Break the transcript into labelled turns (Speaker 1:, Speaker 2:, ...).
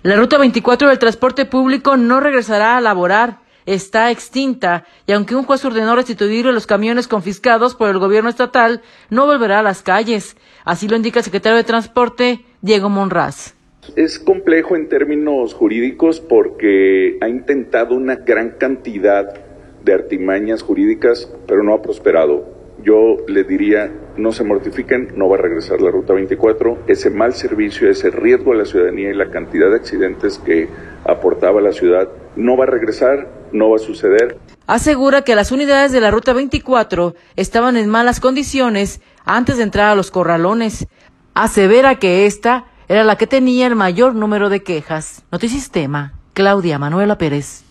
Speaker 1: La Ruta 24 del transporte público no regresará a laborar, está extinta, y aunque un juez ordenó restituir los camiones confiscados por el gobierno estatal, no volverá a las calles. Así lo indica el secretario de Transporte, Diego Monraz.
Speaker 2: Es complejo en términos jurídicos porque ha intentado una gran cantidad de artimañas jurídicas, pero no ha prosperado. Yo le diría, no se mortifiquen, no va a regresar la Ruta 24. Ese mal servicio, ese riesgo a la ciudadanía y la cantidad de accidentes que aportaba la ciudad, no va a regresar, no va a suceder.
Speaker 1: Asegura que las unidades de la Ruta 24 estaban en malas condiciones antes de entrar a los corralones. Asevera que esta era la que tenía el mayor número de quejas. Notisistema, Claudia Manuela Pérez.